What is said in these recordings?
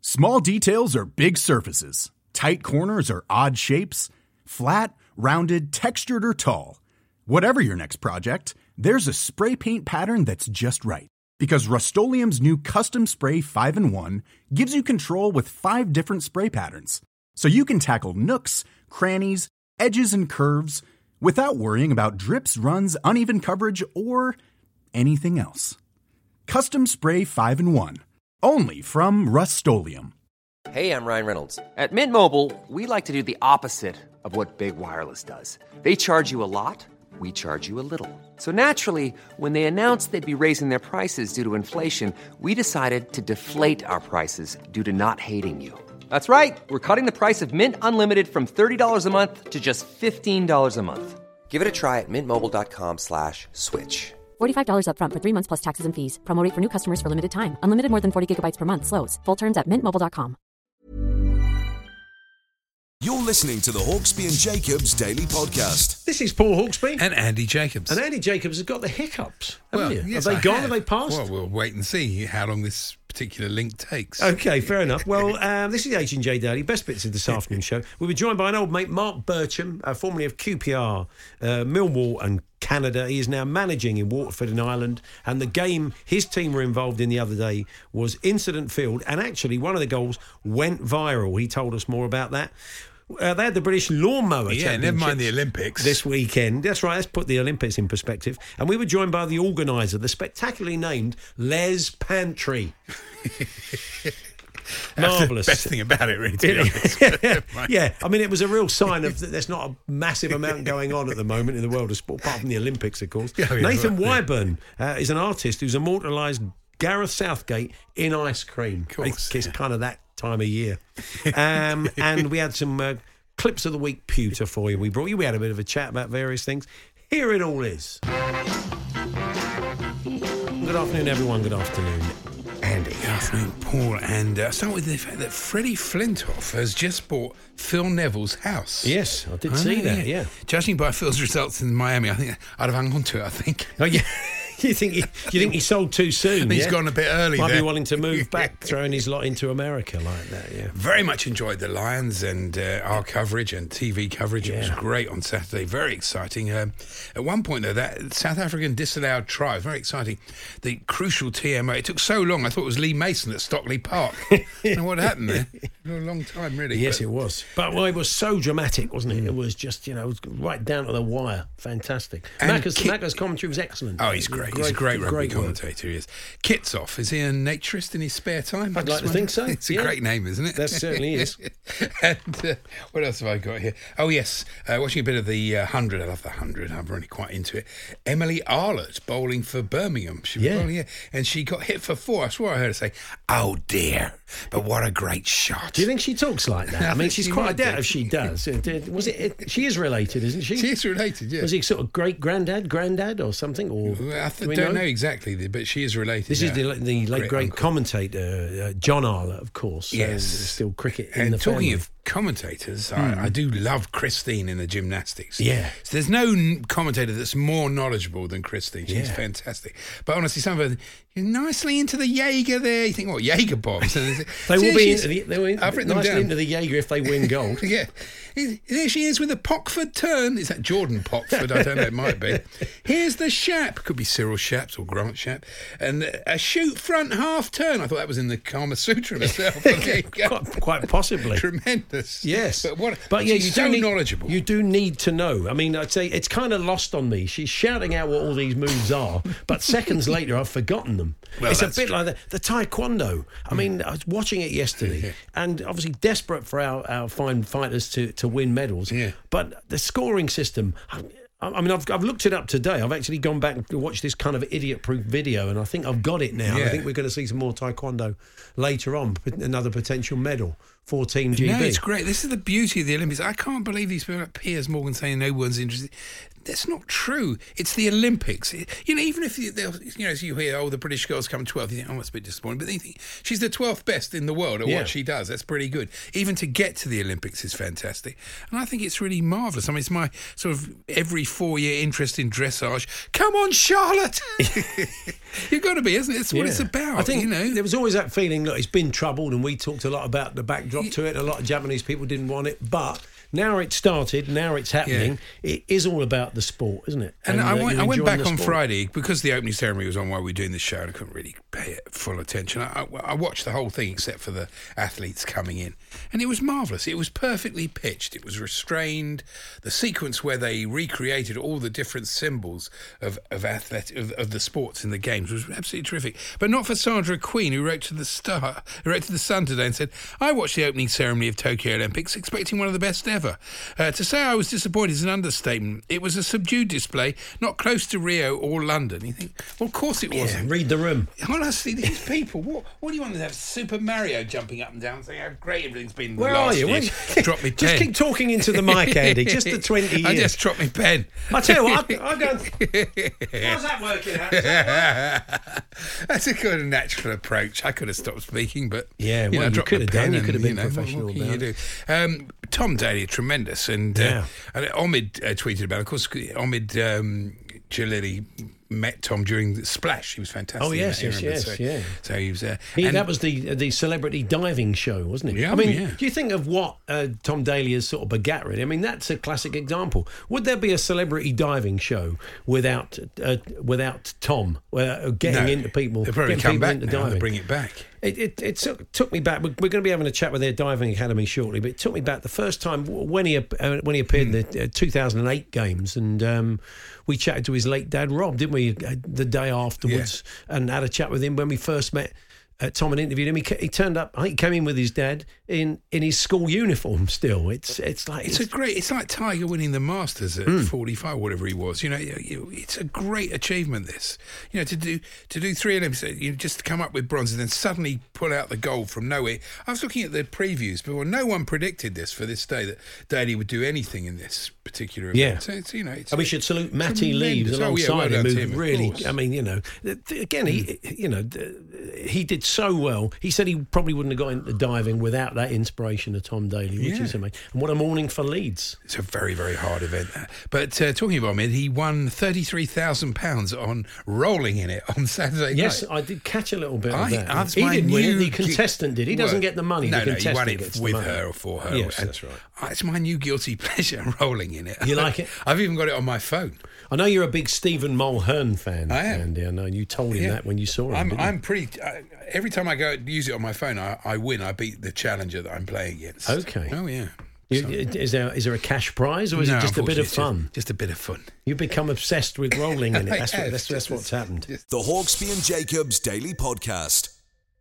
Small details are big surfaces. Tight corners are odd shapes. Flat, rounded, textured, or tall. Whatever your next project, there's a spray paint pattern that's just right. Because Rust-Oleum's new Custom Spray 5-in-1 gives you control with 5 different spray patterns. So you can tackle nooks, crannies, edges, and curves without worrying about drips, runs, uneven coverage, or anything else. Custom Spray 5-in-1. Only from Rust-Oleum. Hey, I'm Ryan Reynolds. At Mint Mobile, we like to do the opposite of what Big Wireless does. They charge you a lot, we charge you a little. So naturally, when they announced they'd be raising their prices due to inflation, we decided to deflate our prices due to not hating you. That's right. We're cutting the price of Mint Unlimited from $30 a month to just $15 a month. Give it a try at mintmobile.com/switch. $45 up front for 3 months plus taxes and fees. Promo rate for new customers for limited time. Unlimited more than 40 gigabytes per month. Slows full terms at mintmobile.com. You're listening to the Hawksby and Jacobs Daily Podcast. This is Paul Hawksby. And Andy Jacobs. And Andy Jacobs has got the hiccups, haven't you? Yes, Have they gone? Have they passed? Well, we'll wait and see how long this particular link takes. Okay, fair enough. Well, this is the H&J Daily. Best bits of this afternoon show. We were joined by an old mate, Mark Bircham, formerly of QPR, Millwall and Canada. He is now managing in Waterford in Ireland. And the game his team were involved in the other day was incident filled. And actually, one of the goals went viral. He told us more about that. They had the British Lawnmower Championship. Never mind the Olympics. This weekend. That's right, let's put the Olympics in perspective. And we were joined by the organiser, the spectacularly named Les Pantry. Marvellous. That's the best thing about it, really, to be honest. Yeah, I mean, it was a real sign of that there's not a massive amount going on at the moment in the world of sport, apart from the Olympics, of course. Nathan Wyburn is an artist who's immortalised Gareth Southgate in ice cream. Of course. It's kind of that time of year. And we had some clips of the week pewter for you. We had a bit of a chat about various things. Here it all is. Good afternoon, everyone. Good afternoon, Andy. Good afternoon, Paul. And I'll start with the fact that Freddie Flintoff has just bought Phil Neville's house. Yes, I did see that, yeah. Judging by Phil's results in Miami, I think I'd have hung on to it, I think. Oh, yeah. You think he sold too soon? He's gone a bit early. Might be wanting to move back, throwing his lot into America like that. Yeah. Very much enjoyed the Lions and our coverage and TV coverage. It was great on Saturday. Very exciting. At one point though, that South African disallowed try, very exciting. The crucial TMO. It took so long. I thought it was Lee Mason at Stockley Park. I don't know what happened there. A long time, really. Yes, it was. But it was so dramatic, wasn't it? It was just, it was right down to the wire. Fantastic. Macca's commentary was excellent. Oh, he's great. He's a great rugby commentator, he is. Kitsoff, is he a naturist in his spare time? I'd like to think so. It's a great name, isn't it? That certainly is. And what else have I got here? Oh, yes, watching a bit of the 100. I love the 100. I'm really quite into it. Emily Arlott bowling for Birmingham. She was bowling, and she got hit for 4. I swore I heard her say, "Oh, dear, but what a great shot." Do you think she talks like that? I mean, she's quite a doubt if she does. She is related, isn't she? She is related, yeah. Was he sort of granddad, or something? Or I don't know exactly, but she is related. This is the late great commentator, John Arlott, of course. Yes. Still cricket in and the talking family. of commentators, I do love Christine in the gymnastics. Yeah. So there's no commentator that's more knowledgeable than Christine. She's fantastic. But honestly, some of her, you're nicely into the Jaeger there. You think, what, Jaeger bombs? They will be nicely into the Jaeger if they win gold. Yeah. There she is with a Pockford turn. Is that Jordan Pockford? I don't know, it might be. Here's the Shap. Could be Cyril Shaps or Grant Shap. And a shoot front half turn. I thought that was in the Kama Sutra myself. Quite possibly. Tremendous. Yes. But she's so knowledgeable. You do need to know. I mean, I'd say it's kind of lost on me. She's shouting out what all these moves are, but seconds later I've forgotten them. Well, it's a bit like the Taekwondo. I mean, I was watching it yesterday, and obviously desperate for our fine fighters to win medals. Yeah. But the scoring system, I mean, I've looked it up today. I've actually gone back and watched this kind of idiot-proof video, and I think I've got it now. Yeah. I think we're going to see some more Taekwondo later on, another potential medal 14 GB. No, it's great. This is the beauty of the Olympics. I can't believe these people like Piers Morgan saying no one's interested. That's not true. It's the Olympics. Even if as you hear, the British girls come 12th, you think, it's a bit disappointing. But then you think she's the 12th best in the world at what she does. That's pretty good. Even to get to the Olympics is fantastic. And I think it's really marvellous. I mean, it's my sort of every 4-year interest in dressage. Come on, Charlotte! You've got to be, isn't it? That's what it's about. I think there was always that feeling, look, it's been troubled, and we talked a lot about the backdrop to it. A lot of Japanese people didn't want it, but now it's started, now it's happening. It is all about the sport, isn't it? And I went back on Friday because the opening ceremony was on while we were doing the show, and I couldn't really pay it full attention. I watched the whole thing except for the athletes coming in, and it was marvellous. It was perfectly pitched. It was restrained. The sequence where they recreated all the different symbols of the sports in the games was absolutely terrific. But not for Sandra Queen, who wrote to the Sun today and said, "I watched the opening ceremony of Tokyo Olympics, expecting one of the best ever. To say I was disappointed is an understatement. It was a subdued display, not close to Rio or London." You think, well, of course it wasn't. Read the room. Honestly, these people, what do you want to have? Super Mario jumping up and down saying how great everything's been. Where are you? Drop me pen. Just keep talking into the mic, Andy. Just the 20 years. I just dropped me pen. I tell you what, I'll go. How's that working out? That's a kind of natural approach. I could have stopped speaking, but you could have done. You could have been professional about it. Tom Daly, tremendous, and Omid tweeted about it. Of course, Omid Jalili met Tom during the Splash. He was fantastic. Oh yes. So he was there. That was the celebrity diving show, wasn't it? Yeah, do you think of what Tom Daly has sort of begat? Really, I mean, that's a classic example. Would there be a celebrity diving show without Tom getting into people? They'll probably come back into now. diving. They'll bring it back. It took me back. We're going to be having a chat with their diving academy shortly, but it took me back the first time when he appeared in the 2008 games, and we chatted to his late dad Rob, didn't we, the day afterwards, and had a chat with him when we first met. Tom and interviewed him. He turned up. I think he came in with his dad in his school uniform. Still, it's like Tiger winning the Masters at 45, whatever he was. It's a great achievement. This, to do 3 Olympics, just to come up with bronze and then suddenly pull out the gold from nowhere. I was looking at the previews before. No one predicted this for this day, that Daly would do anything in this particular event. So it's, we should salute Matty Leaves alongside him. Who really, I mean, again, he did so well. He said he probably wouldn't have got into diving without that inspiration of Tom Daly, which is amazing. And what a morning for Leeds. It's a very, very hard event. But talking about him, he won £33,000 on rolling in it on Saturday night. Yes, I did catch a little bit of that. He didn't win it, the contestant did. He doesn't get the money. No, the he won it gets with the money. her or for her. Yes, that's right. It's my new guilty pleasure, rolling in it. You like it? I've even got it on my phone. I know you're a big Stephen Mulhern fan, I am. Andy. I know you told him that when you saw him. I'm pretty. Every time I go use it on my phone, I win. I beat the challenger that I'm playing against. Okay. Oh yeah. Is there a cash prize, or is it just a bit of fun? Just a bit of fun. You've become obsessed with rolling in it. That's what's happened. The Hawksbee and Jacobs Daily Podcast.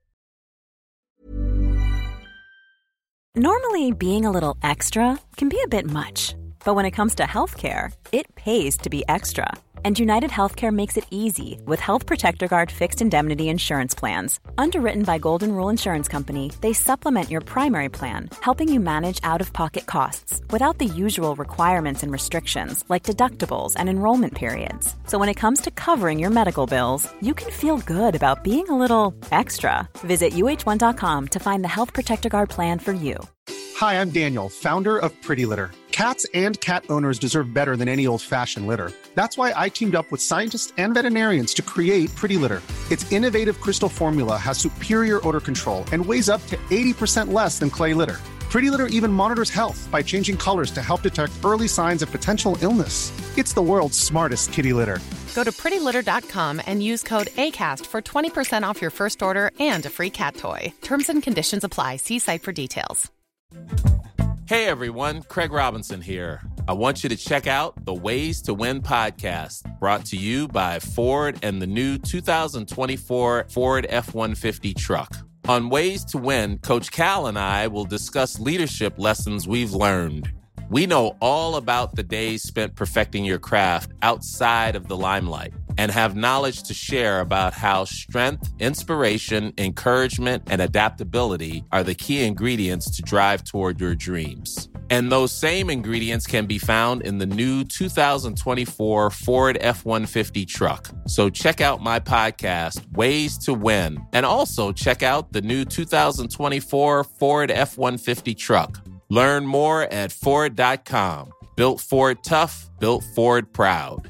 Normally, being a little extra can be a bit much. But when it comes to healthcare, it pays to be extra. And United Healthcare makes it easy with Health Protector Guard fixed indemnity insurance plans. Underwritten by Golden Rule Insurance Company, they supplement your primary plan, helping you manage out-of-pocket costs without the usual requirements and restrictions like deductibles and enrollment periods. So when it comes to covering your medical bills, you can feel good about being a little extra. Visit UH1.com to find the Health Protector Guard plan for you. Hi, I'm Daniel, founder of Pretty Litter. Cats and cat owners deserve better than any old-fashioned litter. That's why I teamed up with scientists and veterinarians to create Pretty Litter. Its innovative crystal formula has superior odor control and weighs up to 80% less than clay litter. Pretty Litter even monitors health by changing colors to help detect early signs of potential illness. It's the world's smartest kitty litter. Go to prettylitter.com and use code ACAST for 20% off your first order and a free cat toy. Terms and conditions apply. See site for details. Hey everyone, Craig Robinson here. I want you to check out the Ways to Win podcast, brought to you by Ford and the new 2024 Ford F-150 truck. On Ways to Win, Coach Cal and I will discuss leadership lessons we've learned. We know all about the days spent perfecting your craft outside of the limelight. and have knowledge to share about how strength, inspiration, encouragement, and adaptability are the key ingredients to drive toward your dreams. And those same ingredients can be found in the new 2024 Ford F-150 truck. So check out my podcast, Ways to Win, and also check out the new 2024 Ford F-150 truck. Learn more at Ford.com. Built Ford tough, built Ford proud.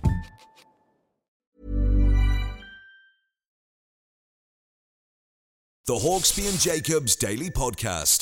The Hawksby and Jacobs Daily Podcast.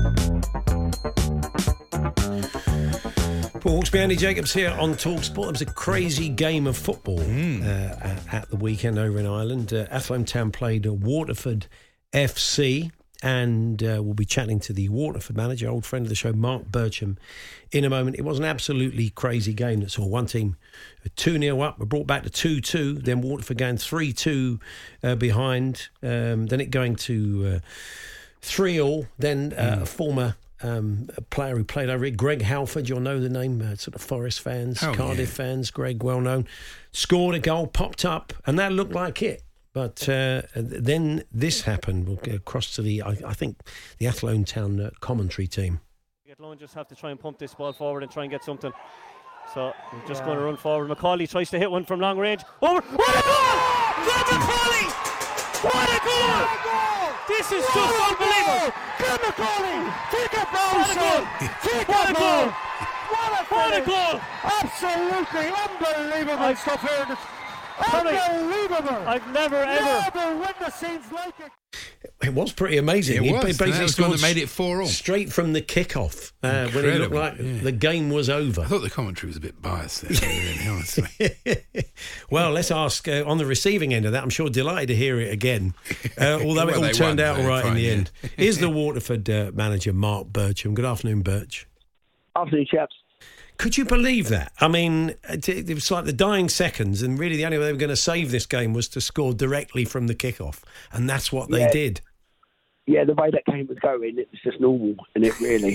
Paul Hawksby, Andy Jacobs here on TalkSport. It was a crazy game of football at the weekend over in Ireland. Athlone Town played Waterford FC, and we'll be chatting to the Waterford manager, old friend of the show, Mark Bircham, in a moment. It was an absolutely crazy game that saw one team 2-0 up, brought back to 2-2, then Waterford going 3-2 behind, then it going to 3-3, then a former player who played over it, Greg Halford, you'll know the name, sort of Forest fans, Cardiff fans, Greg, well known, scored a goal, popped up, and that looked like it. But then this happened. We'll go across to the, I think, the Athlone Town commentary team. Athlone just have to try and pump this ball forward and try and get something. So we're just going to run forward. Macaulay tries to hit one from long range. Over. What a goal! From Macaulay! What a goal! This is just unbelievable. Good Macaulay! Take a goal, son! Take a goal! What a goal! Absolutely unbelievable stuff here. Unbelievable! I've never witnessed scenes like it. It was pretty amazing. It was. Basically that was the one that made it 4-4. Straight from the kick-off, when it looked like the game was over. I thought the commentary was a bit biased there, really, honestly. Well, let's ask, on the receiving end of that, I'm sure delighted to hear it again, although it all turned out all right in the end. Here's the Waterford manager, Mark Bircham. Good afternoon, Birch. Afternoon, chaps. Could you believe that? I mean, it was like the dying seconds, and really the only way they were going to save this game was to score directly from the kickoff, and that's what they did. Yeah, the way that game was going, it was just normal, and it really.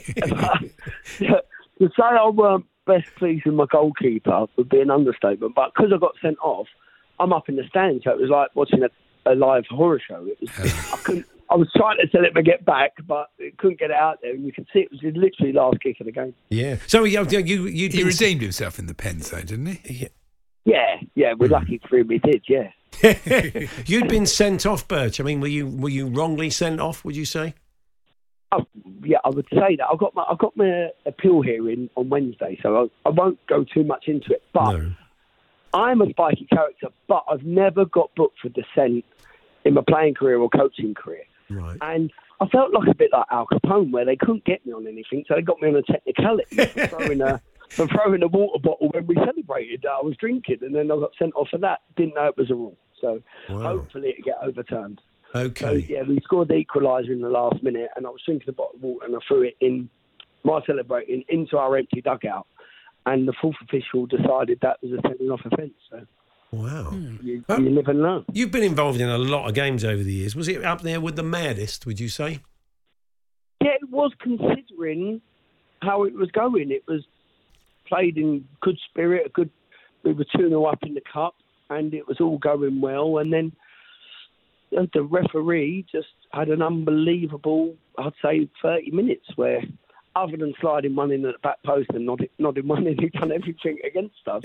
To say I weren't best pleased with my goalkeeper would be an understatement, but because I got sent off, I'm up in the stand, so it was like watching a live horror show. It was, I was trying to tell him to get back, but it couldn't get it out there. And you could see it was literally last kick of the game. Yeah. So he redeemed himself in the pens, though, didn't he? Yeah. We're lucky for him. He did. Yeah. You'd been sent off, Birch. I mean, were you wrongly sent off? Would you say? Oh, yeah, I would say that. I've got my appeal hearing on Wednesday, so I won't go too much into it. But I'm a spiky character, but I've never got booked for dissent in my playing career or coaching career. Right. And I felt like a bit like Al Capone, where they couldn't get me on anything, so they got me on a technicality for throwing a water bottle when we celebrated that I was drinking, and then I got sent off for that. Didn't know it was a rule. So hopefully it'll get overturned. Okay. So, yeah, we scored the equaliser in the last minute, and I was drinking a bottle of water, and I threw it in my celebrating into our empty dugout, and the fourth official decided that was a sending off offence. So. Wow. You live and learn. You've been involved in a lot of games over the years. Was it up there with the maddest, would you say? Yeah, it was, considering how it was going. It was played in good spirit, we were 2-0 up in the cup, and it was all going well. And then the referee just had an unbelievable, I'd say, 30 minutes where, other than sliding one in at the back post and nodding one in, he'd done everything against us.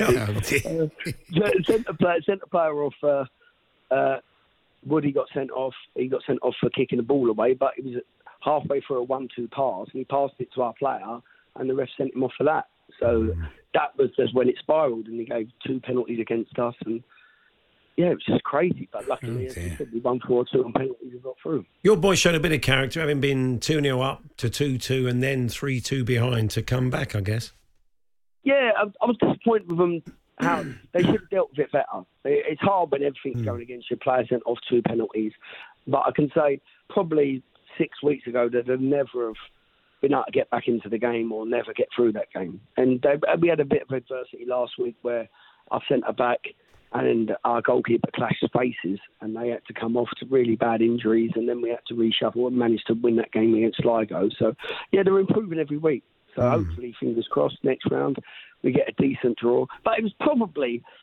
Sent the player off. Woody got sent off. He got sent off for kicking the ball away, but it was halfway through a 1-2 pass, and he passed it to our player, and the ref sent him off for that. So that was just when it spiralled, and he gave 2 penalties against us, and yeah, it was just crazy. But luckily, as you said, we won 4-2 on penalties and got through. Your boys showed a bit of character, having been 2-0 up to 2-2 and then 3-2 behind to come back, I guess. Yeah, I was disappointed with them. How they should have dealt with it better. It's hard when everything's going against your player, sent off 2 penalties. But I can say probably 6 weeks ago that they'd never have been able to get back into the game or never get through that game. And we had a bit of adversity last week where our centre-back and our goalkeeper clashed spaces, and they had to come off to really bad injuries, and then we had to reshuffle and managed to win that game against Sligo. So, yeah, they're improving every week. So hopefully, fingers crossed, next round we get a decent draw. But it was probably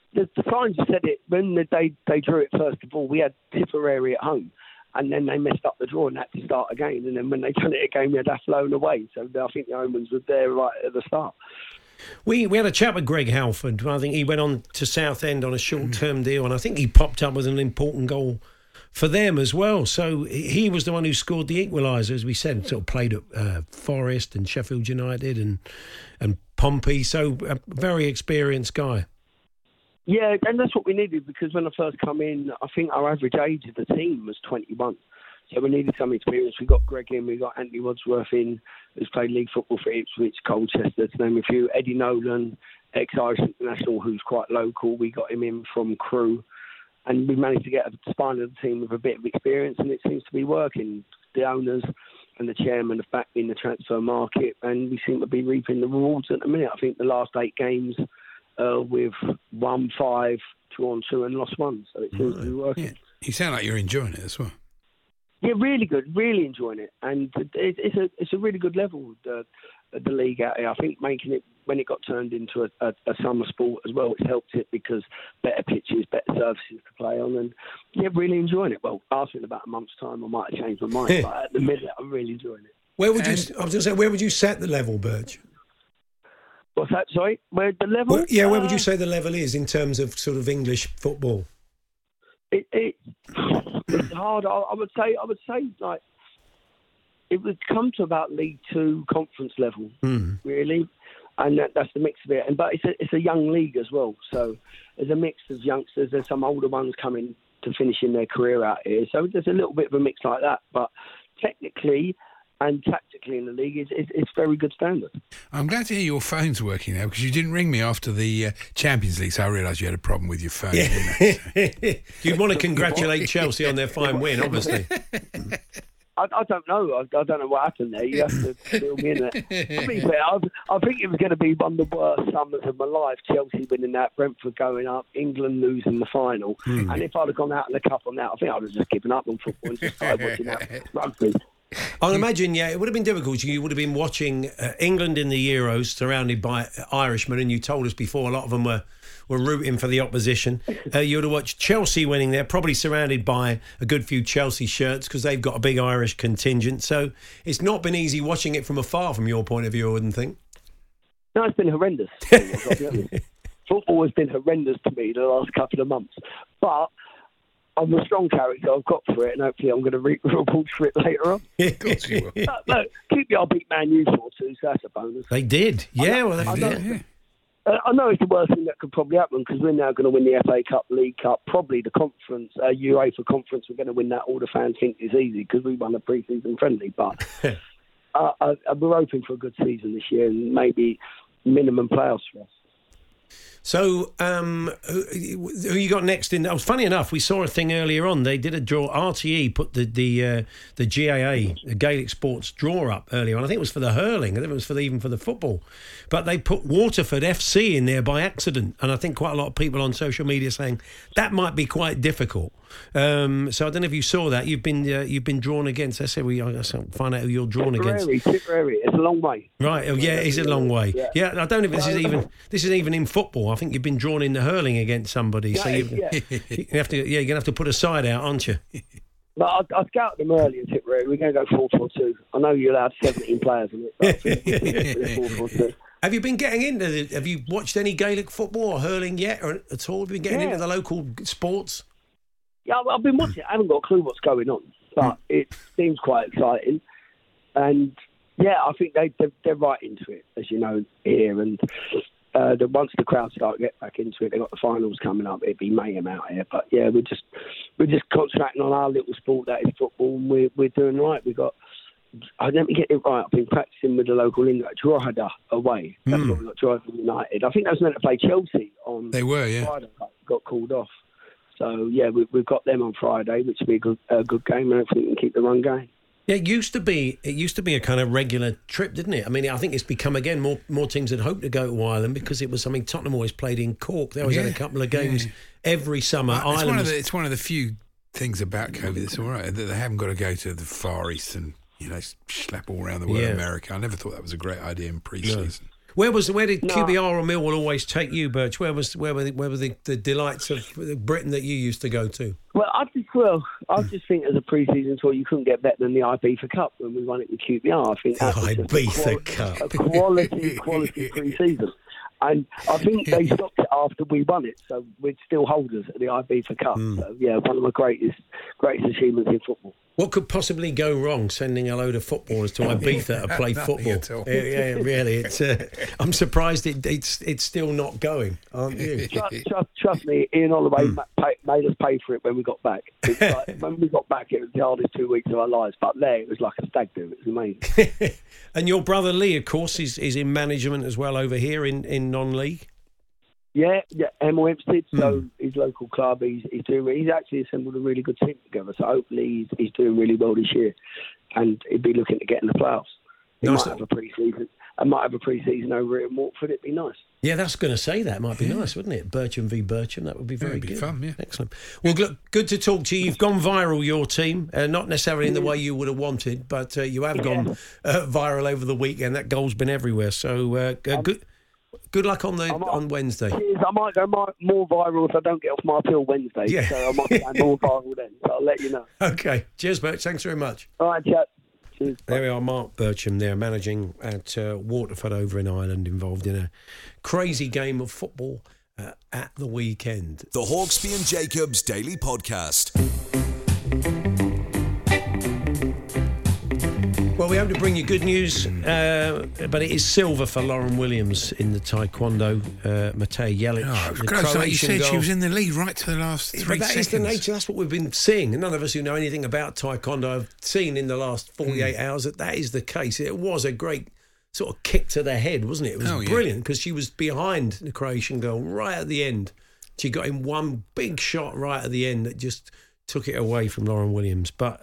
the signs said it when they drew it first of all. We had Tipperary at home, and then they messed up the draw and had to start again. And then when they done it again, we had Athlone away. So I think the Omens were there right at the start. We had a chat with Greg Halford. I think he went on to Southend on a short-term deal, and I think he popped up with an important goal for them as well. So he was the one who scored the equaliser, as we said, sort of played at Forest and Sheffield United and Pompey. So a very experienced guy. Yeah, and that's what we needed, because when I first come in, I think our average age of the team was 21. So we needed some experience. We got Greg in, we got Anthony Wadsworth in, who's played league football for Ipswich, Colchester, to name a few. Eddie Nolan, ex-Irish international, who's quite local. We got him in from Crewe. And we managed to get a spine of the team with a bit of experience, and it seems to be working. The owners and the chairman have backed in the transfer market, and we seem to be reaping the rewards at the minute. I think the last 8 games we've won 5, drawn 2 and lost 1, so it seems to be working. Yeah. You sound like you're enjoying it as well. Yeah, really good, really enjoying it, and it's a really good level, the league out here. I think making it, when it got turned into a summer sport as well, it's helped it, because better pitches, better surfaces to play on, and yeah, really enjoying it. Well, after in about a month's time, I might have changed my mind, but at the minute, I'm really enjoying it. Where would you? I was going to say, where would you set the level, Birch? What's that? Sorry, where the level? Where would you say the level is in terms of sort of English football? It's hard. I would say like it would come to about League 2 conference level, really, and that's the mix of it. But it's a young league as well, so there's a mix of youngsters. There's some older ones coming to finishing their career out here, so there's a little bit of a mix like that. But technically and tactically in the league, it's very good standard. I'm glad to hear your phone's working now, because you didn't ring me after the Champions League, so I realised you had a problem with your phone. Yeah. You'd want to congratulate Chelsea on their fine win, obviously. I don't know. I don't know what happened there. You have to fill me in there. To be fair, I think it was going to be one of the worst summers of my life. Chelsea winning that, Brentford going up, England losing the final. And if I'd have gone out in the cup on that, I think I'd have just given up on football and just started watching that rugby. I'd imagine, yeah, it would have been difficult. You would have been watching England in the Euros, surrounded by Irishmen, and you told us before a lot of them were rooting for the opposition. You would have watched Chelsea winning there, probably surrounded by a good few Chelsea shirts, because they've got a big Irish contingent. So it's not been easy watching it from afar, from your point of view, I wouldn't think. No, it's been horrendous. Football has been horrendous to me the last couple of months. But I'm a strong character. I've got for it, and hopefully I'm going to reap rewards for it later on. Of course you will. Look, QPR beat Man U 4-2, so that's a bonus. They did. Yeah, I know it's the worst thing that could probably happen, because we're now going to win the FA Cup, League Cup, probably the conference, UEFA Conference. We're going to win that. All the fans think it's easy because we won a pre-season friendly. But we're hoping for a good season this year, and maybe minimum playoffs for us. So, who you got next in? Oh, funny enough, we saw a thing earlier on. They did a draw. RTE put the GAA, the Gaelic Sports draw up earlier on. I think it was for the hurling. I think it was even for the football. But they put Waterford FC in there by accident, and I think quite a lot of people on social media saying that might be quite difficult. So I don't know if you saw that. You've been drawn against. I said I find out who you're drawn against. Tipperary. It's a long way. Right. Oh, yeah, it's a long way. Yeah. I don't know if this is even in football. I think you've been drawn in the hurling against somebody. So you're going to have to put a side out, aren't you? But I scouted them early in Tipperary. We're going to go 4-4-2. I know you're allowed 17 players in it. 4-4-2. Have you been getting into? Have you watched any Gaelic football or hurling yet, or at all? Have you been getting into the local sports? Yeah, I've been watching it. I haven't got a clue what's going on, but it seems quite exciting. And yeah, I think they're right into it, as you know, here. And once the crowd start to get back into it, they've got the finals coming up. It'd be mayhem out here. But yeah, we're just concentrating on our little sport that is football, and we're doing right. Let me get it right. I've been practicing with the local Drogheda away. That's what we got, Drogheda United. I think they was meant to play Chelsea on Friday. Got called off. So yeah, we've got them on Friday, which will be a good game, and hopefully we can keep the run going. Yeah, it used to be a kind of regular trip, didn't it? I mean, I think it's become again more teams had hoped to go to Ireland, because it was something Tottenham always played in Cork. They always had a couple of games every summer. It's one of the few things about COVID that's all right, that they haven't got to go to the Far East and schlep all around the world, America. I never thought that was a great idea in pre-season. Where did QPR or Millwall always take you, Birch? Where were the delights of Britain that you used to go to? Well, I just think as a pre-season tour, you couldn't get better than the Ibiza Cup when we won it with QPR. I think that was Ibiza Cup, a quality pre-season. And I think they stopped it after we won it, so we're still holders of the Ibiza Cup. So, yeah, one of my greatest achievements in football. What could possibly go wrong sending a load of football to Ibiza to play football? Yeah, really. I'm surprised it's still not going, aren't you? Trust me, Ian Holloway made us pay for it when we got back. When we got back, it was the hardest 2 weeks of our lives. But there, it was like a stag do. It was amazing. And your brother Lee, of course, is in management as well over here in non-league. Yeah, Hemel Hempstead. So his local club, he's actually assembled a really good team together. So hopefully he's doing really well this year, and he'd be looking to get in the playoffs. He might have a pre-season. I might have a pre-season over in Watford. It'd be nice. Yeah, that's going to say that might be nice, wouldn't it? Bircham v Bircham. That would be very good. Fun, yeah. Excellent. Well, good to talk to you. You've gone viral, your team. Not necessarily in the way you would have wanted, but you have gone viral over the weekend. That goal's been everywhere. So good luck on Wednesday. I might go more viral if I don't get off my pill Wednesday. Yeah. So I might go more viral then. So I'll let you know. Okay. Cheers, Birch. Thanks very much. All right, chat. There we are, Mark Bircham there, managing at Waterford over in Ireland, involved in a crazy game of football at the weekend. The Hawksbee and Jacobs Daily Podcast. Well, we hope to bring you good news, but it is silver for Lauren Williams in the taekwondo. Matej Jelic. Oh, you said she was in the lead right to the last 3 seconds. That is the nature. That's what we've been seeing. And none of us who know anything about taekwondo have seen in the last 48 hours that is the case. It was a great sort of kick to the head, wasn't it? It was brilliant because she was behind the Croatian girl right at the end. She got in one big shot right at the end that just took it away from Lauren Williams. But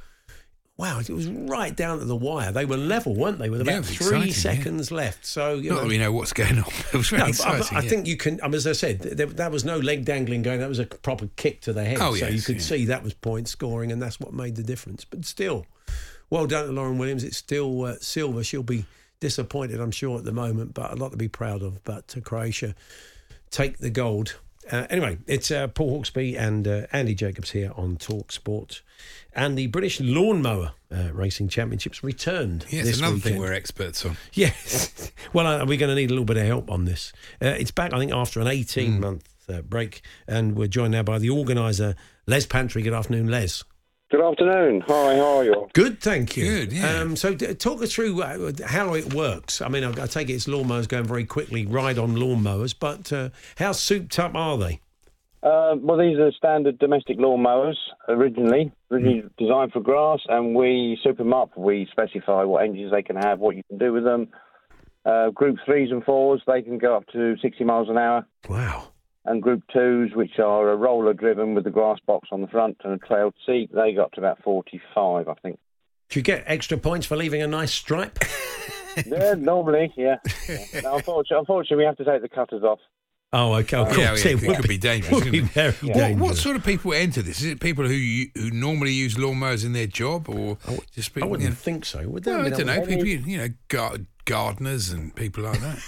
wow, it was right down to the wire. They were level, weren't they, with about 3 seconds left. So not that we know what's going on. It was very exciting. I think you can, as I said, there was no leg dangling going. That was a proper kick to the head. So you could see that was point scoring, and that's what made the difference. But still, well done to Lauren Williams. It's still silver. She'll be disappointed, I'm sure, at the moment, but a lot to be proud of. But Croatia take the gold. Anyway, it's Paul Hawksbee and Andy Jacobs here on Talk Sport. And the British Lawnmower Racing Championships returned this weekend. Another thing we're experts on. Yes. Well, we're going to need a little bit of help on this. It's back, I think, after an 18-month break. And we're joined now by the organiser, Les Pantry. Good afternoon, Les. Good afternoon. Hi, how are you? Good, thank you. Good, yeah. So talk us through how it works. I mean, I take it it's lawnmowers going very quickly, ride-on lawnmowers, but how souped up are they? Well, these are standard domestic lawnmowers, originally designed for grass, and we soup them up. We specify what engines they can have, what you can do with them. Group 3s and 4s, they can go up to 60 miles an hour. Wow. And Group 2s, which are a roller driven with the grass box on the front and a trailed seat, they got to about 45, I think. Do you get extra points for leaving a nice stripe? Yeah, normally, yeah. No, unfortunately, we have to take the cutters off. Oh, okay. Of course, it could be dangerous. Would be very dangerous. What sort of people enter this? Is it people who normally use lawnmowers in their job, or just people? I wouldn't think so. Would they? Well, I don't know. People, gardeners and people like that.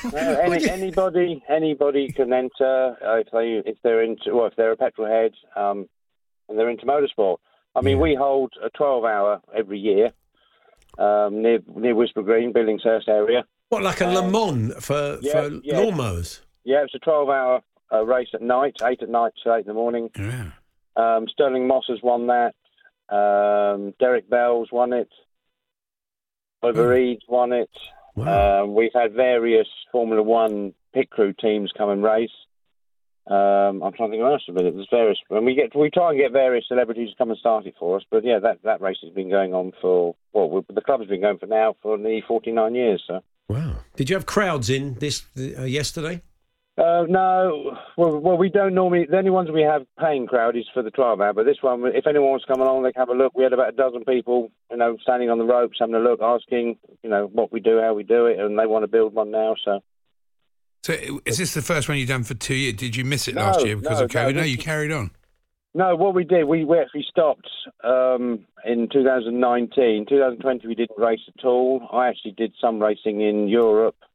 Anybody can enter if they're a petrol head and they're into motorsport. I mean, we hold a 12-hour every year near Whisper Green, Billingshurst area. What, like a Le Mans for lawnmowers? Yeah, it's a 12-hour race at night, 8 at night to 8 in the morning. Yeah. Sterling Moss has won that. Derek Bell's won it. Oliver Reed's won it. Wow. We've had various Formula One pit crew teams come and race. I'm trying to think of else a minute. There's various, and we try and get various celebrities to come and start it for us. But yeah, that race has been going on the club has been going for nearly 49 years. So. Wow. Did you have crowds in this yesterday? No. Well, we don't normally. The only ones we have paying crowd is for the 12-hour. But this one, if anyone wants to come along, they can have a look. We had about a dozen people, standing on the ropes, having a look, asking, what we do, how we do it, and they want to build one now. So is this the first one you've done for 2 years? Did you miss it last year because of COVID? No, you carried on. No, what we did, we actually stopped in 2019. 2020, we didn't race at all. I actually did some racing in Europe.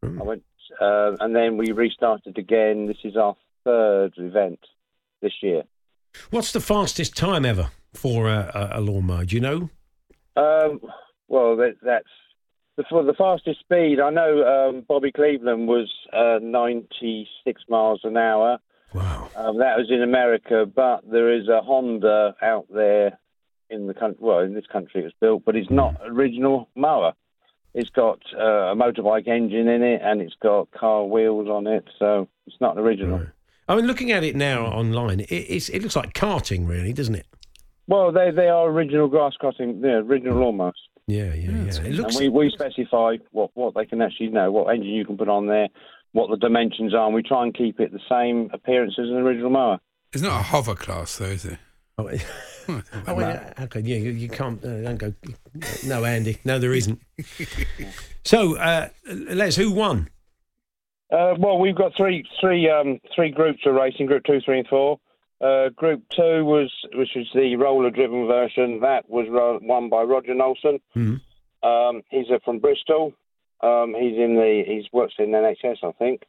I went, and then we restarted again. This is our third event this year. What's the fastest time ever for a lawnmower? Do you know? Well, that's the fastest speed. I know Bobby Cleveland was 96 miles an hour. Wow. That was in America, but there is a Honda out there in the country. Well, in this country it was built, but it's not original mower. It's got a motorbike engine in it, and it's got car wheels on it, so it's not original. Right. I mean, looking at it now online, it looks like karting, really, doesn't it? Well, they are original grass cutting, original lawnmowers. Yeah. It looks. And we specify what they can actually know, what engine you can put on there, what the dimensions are, and we try and keep it the same appearance as an original mower. It's not a hover class, though, is it? Okay, yeah, you can't. Don't go. No, Andy. No, there isn't. So, Les, who won? Well, we've got three groups of racing: Group 2, 3, and 4. Group 2 which was the roller-driven version. That was won by Roger Nolson. Mm-hmm. He's from Bristol. He's works in NHS, I think.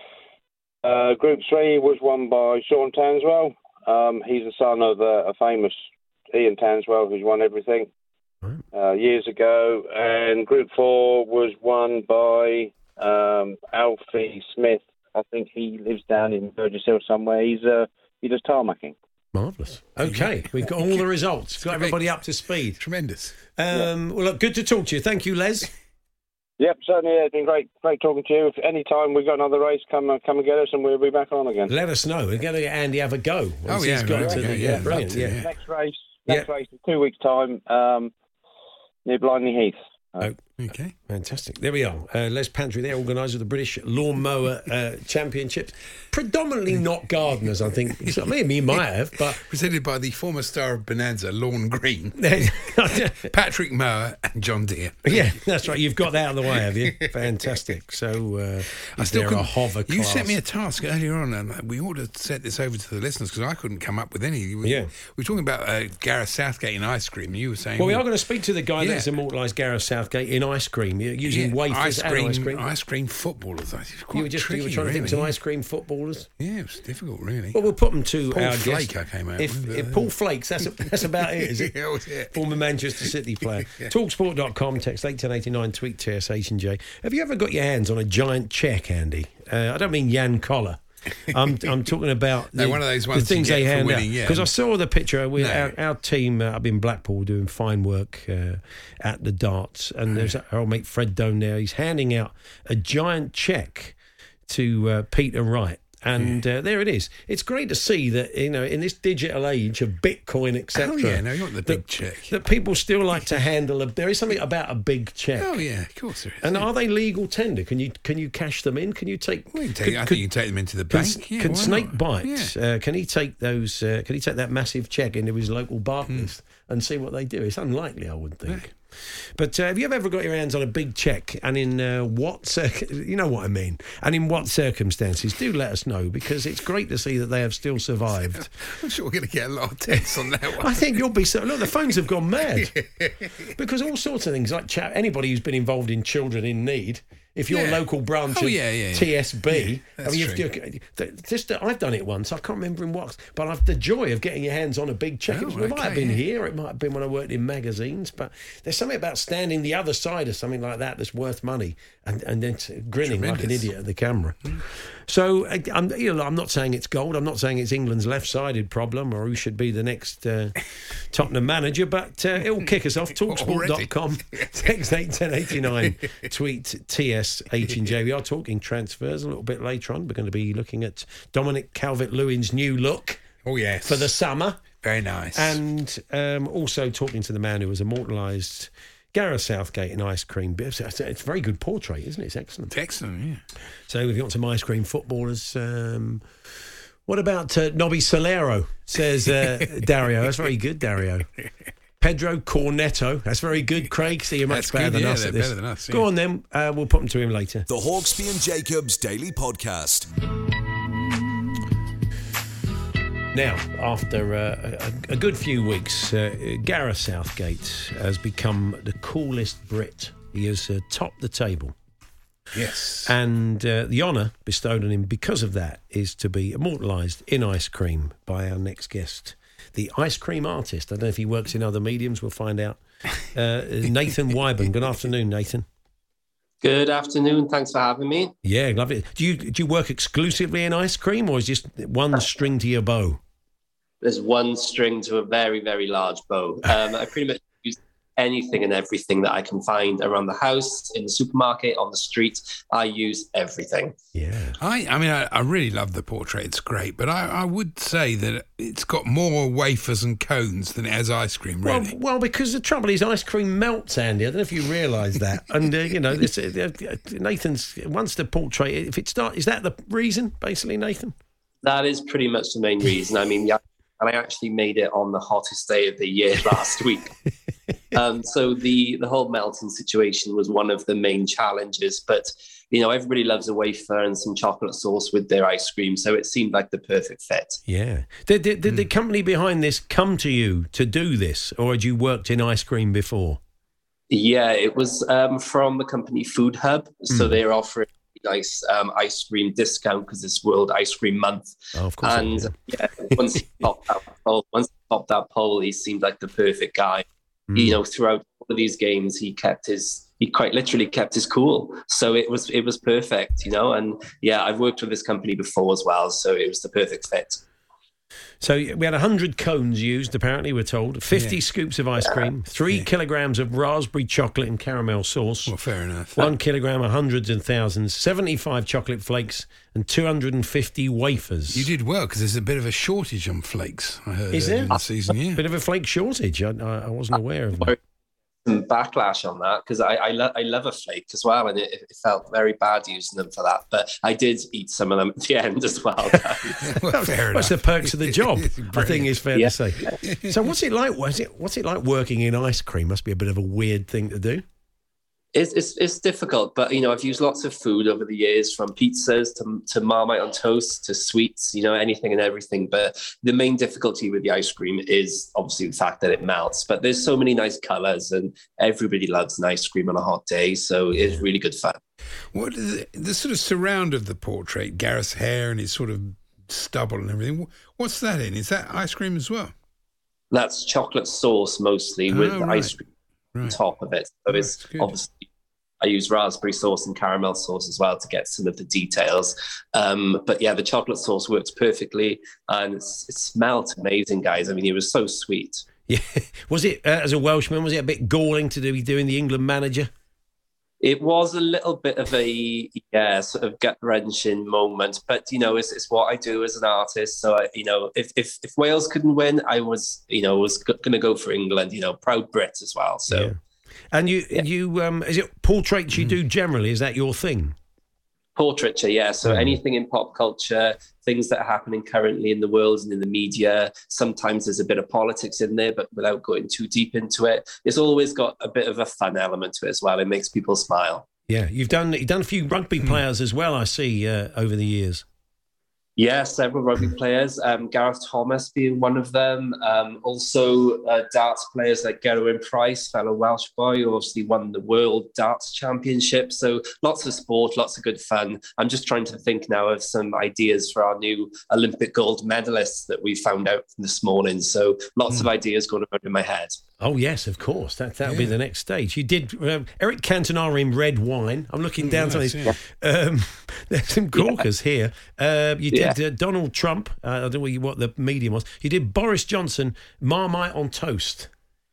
Group 3 was won by Sean Tanswell. He's the son of a famous Ian Tanswell, who's won everything years ago. And Group 4 was won by Alfie Smith. I think he lives down in Burgess Hill somewhere. He does tarmacking. Marvellous. Okay, we've got all the results. Got everybody up to speed. Tremendous. Well, look, good to talk to you. Thank you, Les. Yep, certainly. It's been great talking to you. If any time we've got another race, come and get us, and we'll be back on again. Let us know. We're going to get Andy have a go. Brilliant. Yeah. Next race in 2 weeks' time, near Blindley Heath. Okay, fantastic. There we are. Les Pantry, they're organiser of the British Lawnmower Championships. Predominantly not gardeners, I think. Maybe he might have, but presented by the former star of Bonanza, Lawn Green, Patrick Mower, and John Deere. Yeah, that's right. You've got that out of the way, have you? Fantastic. So, I still a hover class? You sent me a task earlier on, and we ought to set this over to the listeners because I couldn't come up with any. We were talking about Gareth Southgate in ice cream. You were saying, well, we are going to speak to the guy that's immortalised Gareth Southgate in ice cream, using wafers and ice cream. Ice cream footballers. You were trying to think of some ice cream footballers. Yeah, it was difficult, really. Well, we'll put them to Paul our Flake. guest. I came out if Paul Flakes, that's about it, is it? Yeah, was it? Former Manchester City player. Talksport.com, text 81089, tweet TSH&J. Have you ever got your hands on a giant cheque, Andy? I don't mean Jan Collar. I'm talking about one of those ones the things they hand out. Yeah. Because I saw the picture with our team up in Blackpool doing fine work at the darts, and there's our old mate Fred Doan there. He's handing out a giant cheque to Peter Wright. And there it is. It's great to see that, in this digital age of Bitcoin, etc. Oh, yeah, no, you want the big cheque. That people still like to handle. There is something about a big cheque. Oh, yeah, of course there is. And are they legal tender? Can you cash them in? Can you take... Well, I think you can take them into the bank. Can Snake Bite, can he take those... can he take that massive cheque into his local Barclays and see what they do? It's unlikely, I would think. Yeah. But have you ever got your hands on a big cheque, and in you know what I mean, and in what circumstances? Do let us know, because it's great to see that they have still survived. I'm sure we're going to get a lot of texts on that one. I think you'll be look, the phones have gone mad because all sorts of things, like anybody who's been involved in children in need. If your local branch of TSB, I've done it once. I can't remember in what, but I've the joy of getting your hands on a big cheque. It might have been here. It might have been when I worked in magazines. But there's something about standing the other side of something like that that's worth money, and then grinning like an idiot at the camera. So I'm not saying it's gold. I'm not saying it's England's left-sided problem or who should be the next Tottenham manager. But it'll kick us off. Talksport.com. Text 81089. Tweet TSH&J. We are talking transfers a little bit later on. We're going to be looking at Dominic Calvert-Lewin's new look. Oh, yes. For the summer. Very nice. And also talking to the man who was immortalised, Gareth Southgate in ice cream. It's a very good portrait, isn't it? It's excellent. It's excellent, yeah. So we've got some ice cream footballers. What about Nobby Solero, says Dario. That's very good, Dario. Pedro Cornetto. That's very good, Craig. So you're much better than us at this. Better than us, yeah. Go on then. We'll put them to him later. The Hawksbee and Jacobs Daily Podcast. Now, after a good few weeks, Gareth Southgate has become the coolest Brit. He has topped the table. Yes. And the honour bestowed on him because of that is to be immortalised in ice cream by our next guest, the ice cream artist. I don't know if he works in other mediums. We'll find out. Nathan Wyburn. Good afternoon, Nathan. Good afternoon. Thanks for having me. Yeah, lovely. Do you work exclusively in ice cream, or is just one string to your bow? There's one string to a very, very large bow. I pretty much use anything and everything that I can find around the house, in the supermarket, on the street. I use everything. Yeah. I really love the portrait. It's great. But I would say that it's got more wafers and cones than it has ice cream, really. Well, because the trouble is ice cream melts, Andy. I don't know if you realise that. And, Nathan's, once the portrait, if it starts, is that the reason, basically, Nathan? That is pretty much the main reason. I mean, I actually made it on the hottest day of the year last week. So the whole melting situation was one of the main challenges. But, everybody loves a wafer and some chocolate sauce with their ice cream. So it seemed like the perfect fit. Yeah. Did the company behind this come to you to do this, or had you worked in ice cream before? Yeah, it was from the company Food Hub. So they're offering nice ice cream discount because it's World Ice Cream Month. Oh, of course. And once he popped that poll, he seemed like the perfect guy. Throughout all of these games, he quite literally kept his cool. So it was perfect, and I've worked with this company before as well, so it was the perfect fit. So we had 100 cones used, apparently, we're told. 50 scoops of ice cream, 3 kilograms of raspberry chocolate and caramel sauce. Well, fair enough. 1 kilogram of hundreds and thousands, 75 chocolate flakes, and 250 wafers. You did well, because there's a bit of a shortage on flakes, I heard. Is there? In the season, yeah. Bit of a flake shortage. I wasn't aware of that. Some backlash on that because I love a flake as well, and it felt very bad using them for that. But I did eat some of them at the end as well. Well, fair enough. That's the perks of the job, I think is fair to say. So what's it like? What's it like working in ice cream? Must be a bit of a weird thing to do. It's difficult, but I've used lots of food over the years, from pizzas to Marmite on toast to sweets, anything and everything. But the main difficulty with the ice cream is obviously the fact that it melts. But there's so many nice colours, and everybody loves an ice cream on a hot day, so it's really good fun. What is the sort of surround of the portrait? Gareth's hair and his sort of stubble and everything. What's that in? Is that ice cream as well? That's chocolate sauce mostly with ice cream. On top of it. So it's obviously, I use raspberry sauce and caramel sauce as well to get some of the details. But the chocolate sauce works perfectly, and it smelled amazing, guys. I mean, it was so sweet. Yeah. Was it, as a Welshman, was it a bit galling to be doing the England manager? It was a little bit of a sort of gut-wrenching moment, but it's what I do as an artist. So if Wales couldn't win, I was going to go for England. Proud Brit as well. So, yeah. And you is it portraits you do generally? Is that your thing? Portraiture, yeah. So anything in pop culture, things that are happening currently in the world and in the media. Sometimes there's a bit of politics in there, but without going too deep into it. It's always got a bit of a fun element to it as well. It makes people smile. Yeah, you've done a few rugby players as well, I see, over the years. Yeah, several rugby players, Gareth Thomas being one of them. Also, darts players like Gerwyn Price, fellow Welsh boy, who obviously won the World Darts Championship. So lots of sport, lots of good fun. I'm just trying to think now of some ideas for our new Olympic gold medalists that we found out this morning. So lots of ideas going around in my head. Oh, yes, of course. That'll be the next stage. You did Eric Cantona in red wine. I'm looking down to these. There's some corkers here. You did Donald Trump. I don't know what the medium was. You did Boris Johnson, Marmite on toast.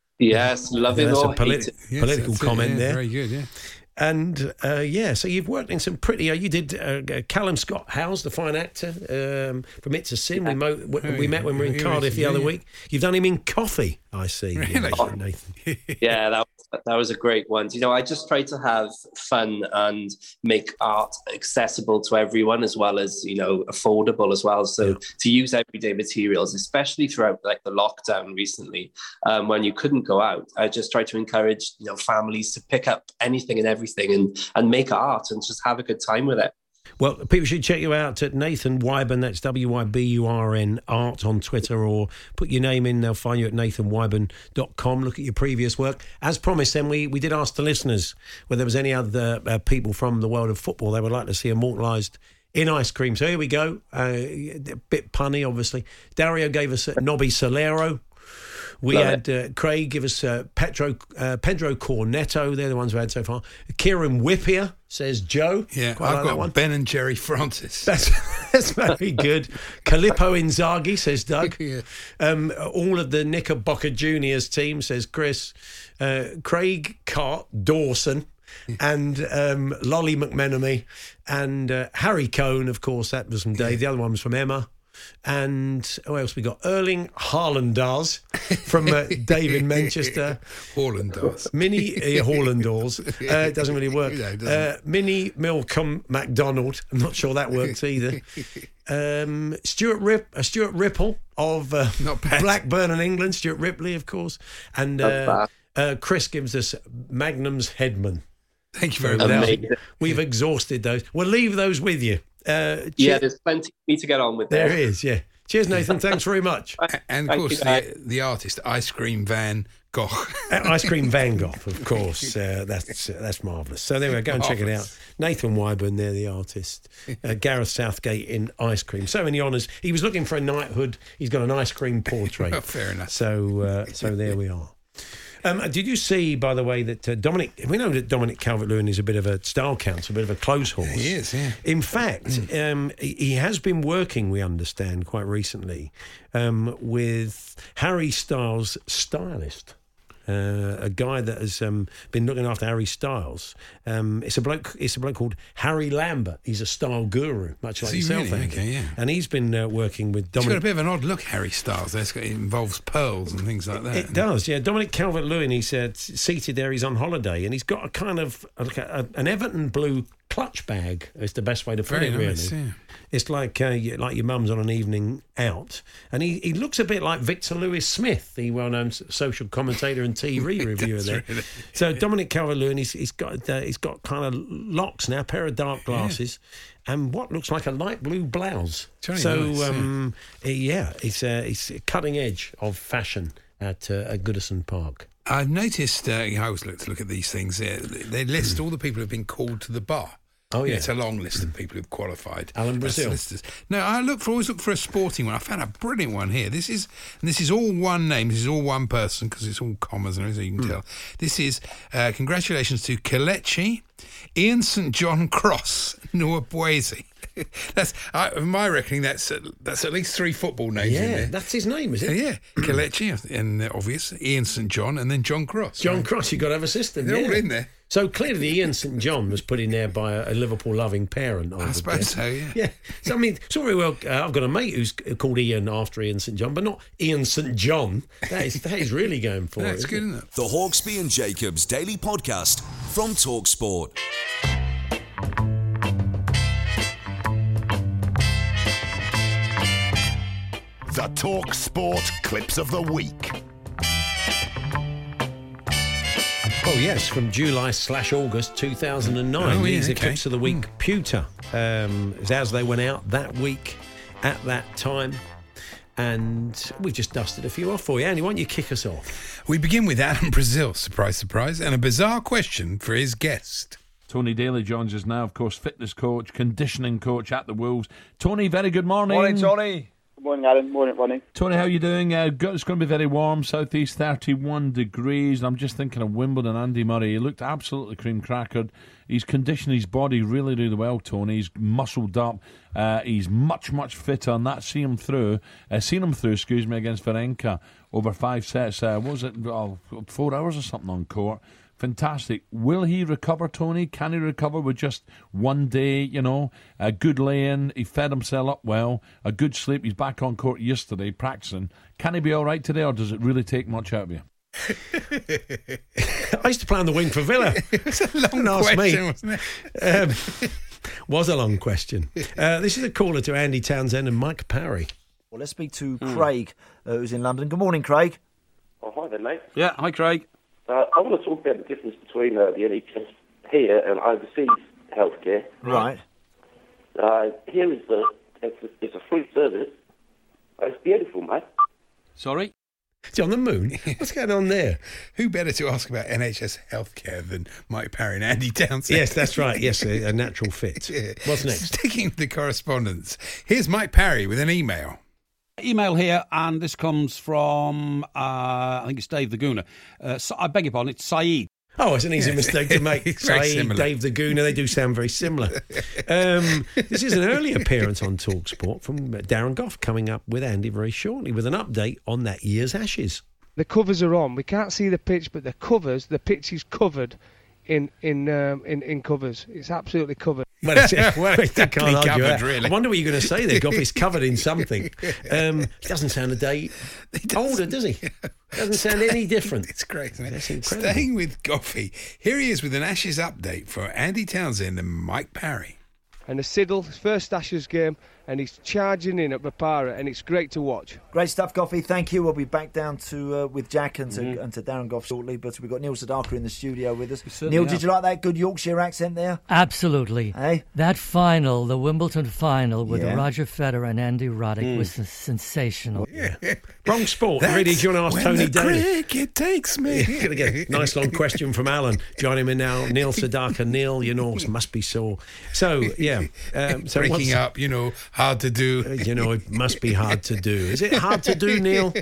Yes, loving that's all. A political comment there. Very good, yeah. And, so you've worked in some pretty... you did Callum Scott Howes, the fine actor from It's a Sin. We met when we were in Cardiff the other week. You've done him in Coffee, I see. Really? Nathan. Yeah, that was a great one. I just try to have fun and make art accessible to everyone, as well as, affordable as well. So to use everyday materials, especially throughout like the lockdown recently, when you couldn't go out, I just try to encourage, families to pick up anything and everything and make art and just have a good time with it. Well, people should check you out at Nathan Wyburn, that's WYBURN Art on Twitter, or put your name in, they'll find you at nathanwyburn.com. Look at your previous work. As promised, then, we did ask the listeners whether there was any other people from the world of football they would like to see immortalised in ice cream. So here we go. A bit punny, obviously. Dario gave us Nobby Solero. We had Craig give us Pedro Cornetto. They're the ones we had so far. Kieran Whippier, says Joe. Yeah, Quite I've got one. Ben and Jerry Francis. That's very good. Calippo Inzaghi, says Doug. Yeah. All of the Knickerbocker Juniors team, says Chris. Craig Cart Dawson. And Lolly McMenemy. And Harry Cohn, of course, that was from Dave. The other one was from Emma. And who else we got? Erling Haalandars from Dave in Manchester. Haalandars. Mini Haalandars. It doesn't really work. Mini Milcom MacDonald. I'm not sure that works either. Stuart Ripple of Blackburn and England. Stuart Ripley, of course. And Chris gives us Magnum's Headman. Thank you very much. We've exhausted those. We'll leave those with you. There's plenty for me to get on with there. There is, yeah. Cheers, Nathan. Thanks very much. And, of course, the artist, Ice Cream Van Gogh. Ice Cream Van Gogh, of course. That's marvellous. So there we go. Go and check it out. Nathan Wyburn, there, the artist. Gareth Southgate in Ice Cream. So many honours. He was looking for a knighthood. He's got an ice cream portrait. Fair enough. So there we are. Did you see, by the way, that we know that Dominic Calvert-Lewin is a bit of a style counselor, a bit of a close horse. He is, yeah. In fact, he has been working, we understand, quite recently, with Harry Styles' stylist. A guy that has been looking after Harry Styles. It's a bloke called Harry Lambert. He's a style guru, much like yourself, really? Okay, yeah. And he's been working with Dominic. Dominic. He's got a bit of an odd look, Harry Styles. It involves pearls and things like that. It does, yeah. Dominic Calvert-Lewin, he's seated there, he's on holiday, and he's got a kind of an Everton blue clutch bag, is the best way to put it, really. Nice, yeah. It's like your mum's on an evening out. And he looks a bit like Victor Lewis Smith, the well-known social commentator and TV reviewer there. Really. So Dominic Calvert-Lewin, he's got kind of locks now, a pair of dark glasses, and what looks like a light blue blouse. It's cutting edge of fashion at Goodison Park. I've noticed, I always look at these things, they list all the people who've been called to the bar. Oh, yeah. It's a long list of people who've qualified. Alan Brazil. No, I always look for a sporting one. I found a brilliant one here. This is all one name. This is all one person because it's all commas, and so you can tell. This is congratulations to Kelechi, Ian St John Cross, Noah Boise. That's my reckoning. That's at least 3 football names in there. That's his name, is it? Yeah, Kelechi, and obvious Ian St John, and then John Cross. John Cross, you've got to have a system. They're all in there. So clearly, Ian St John was put in there by a Liverpool-loving parent. I suppose so. Yeah. Yeah. So I mean, it's all very well. I've got a mate who's called Ian after Ian St John, but not Ian St John. That is really going for it. That's good, isn't it? The Hawksbee and Jacobs Daily Podcast from TalkSport. The TalkSport Clips of the Week. Oh, yes, from July/August 2009. These are Clips of the Week. Pewter, as they went out that week at that time. And we've just dusted a few off for you. Andy, why don't you kick us off? We begin with Alan Brazil, surprise, surprise, and a bizarre question for his guest. Tony Daly joins us now, of course, fitness coach, conditioning coach at the Wolves. Tony, very good morning. Morning, Tony. Good morning, Alan. Morning, Ronnie. Tony, how are you doing? It's going to be very warm, southeast 31 degrees. And I'm just thinking of Wimbledon, Andy Murray. He looked absolutely cream-crackered. He's conditioned his body really, really well, Tony. He's muscled up. He's much, much fitter, and that's seen him through, against Wawrinka over 5 sets. What was it, 4 hours or something on court. Fantastic. Will he recover, Tony? Can he recover with just one day, a good lay-in? He fed himself up well, a good sleep. He's back on court yesterday practicing. Can he be all right today, or does it really take much out of you? I used to play on the wing for Villa. It's a long question, wasn't it? Was a long question. This is a caller to Andy Townsend and Mike Parry. Well, let's speak to Craig, who's in London. Good morning, Craig. Oh, hi there, mate. Yeah, hi, Craig. I want to talk about the difference between the NHS here and overseas healthcare. Right. Here is it's a free service. It's beautiful, mate. Sorry? Is he on the moon? What's going on there? Who better to ask about NHS healthcare than Mike Parry and Andy Townsend? Yes, that's right. Yes, a natural fit. Yeah. What's next? Sticking with the correspondence, here's Mike Parry with an email. Email here, and this comes from, I think it's Dave the Gooner. I beg your pardon, it's Saeed. Oh, it's an easy mistake to make. Very Saeed, similar. Dave the Gooner, they do sound very similar. This is an early appearance on TalkSport from Darren Gough, coming up with Andy very shortly with an update on that year's Ashes. The covers are on. We can't see the pitch, but the pitch is covered in covers. It's absolutely covered. Well, it can't argue covered, that. really. I wonder what you're going to say there, Gough. He's covered in something. Doesn't sound a day older, does he? Doesn't sound any different. It's great, isn't it? That's incredible. Staying with Goffey, here he is with an Ashes update for Andy Townsend and Mike Parry. And the Siddle, his first Ashes game, and he's charging in at Rapara, and it's great to watch. Great stuff, Goffey. Thank you. We'll be back down to with Jack and to Darren Gough shortly, but we've got Neil Sedaka in the studio with us. Neil, did you like that good Yorkshire accent there? Absolutely. Hey? That final, the Wimbledon final with Yeah. Roger Federer and Andy Roddick was sensational. Yeah. Wrong sport. Really, do you want to ask Tony Daly? Cricket takes me. Going to get a nice long question from Alan. Joining me now, Neil Sedaka. Neil, your nose must be sore. So, yeah. Breaking up, hard to do. It must be hard to do. Is it hard to do, Neil?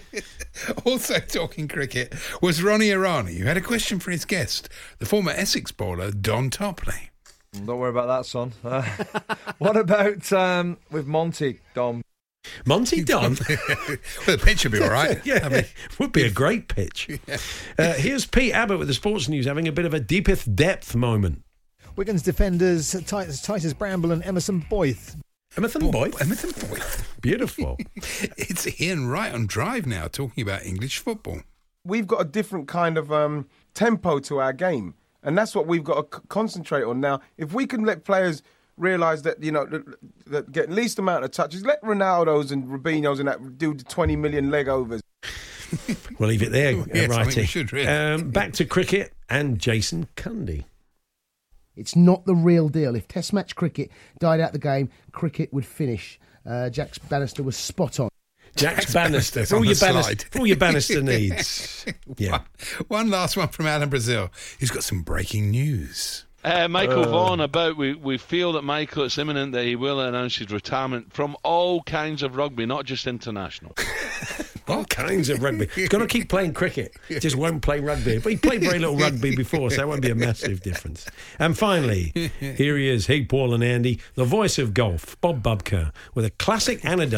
Also talking cricket was Ronnie Irani, who had a question for his guest, the former Essex bowler Don Topley. Don't worry about that, son. What about with Monty, Dom? Monty Don? Well, the pitch would be all right. Yeah, would be a great pitch. Here's Pete Abbott with the sports news having a bit of a deepest depth moment. Wigan's defenders Titus Bramble and Emerson Boyth. Emerson Boyth? Emerson Boyth. Beautiful. It's Ian Wright on Drive now talking about English football. We've got a different kind of tempo to our game, and that's what we've got to concentrate on now. If we can let players realise that, that get least amount of touches, let Ronaldo's and Robinho's and that do the 20 million leg overs. We'll leave it there, Yes, I think righty. we should, really. Back to cricket and Jason Cundy. It's not the real deal. If Test match cricket died out the game, cricket would finish. Jack Bannister was spot on. Jack Bannister, for all your Bannister needs. Yeah. One last one from Alan Brazil. He's got some breaking news. Michael Vaughan we feel that Michael, it's imminent that he will announce his retirement from all kinds of rugby, not just international. All kinds of rugby. He's got to keep playing cricket. Just won't play rugby. But he played very little rugby before, so that won't be a massive difference. And finally, here he is, Paul and Andy, the voice of golf, Bob Bubker, with a classic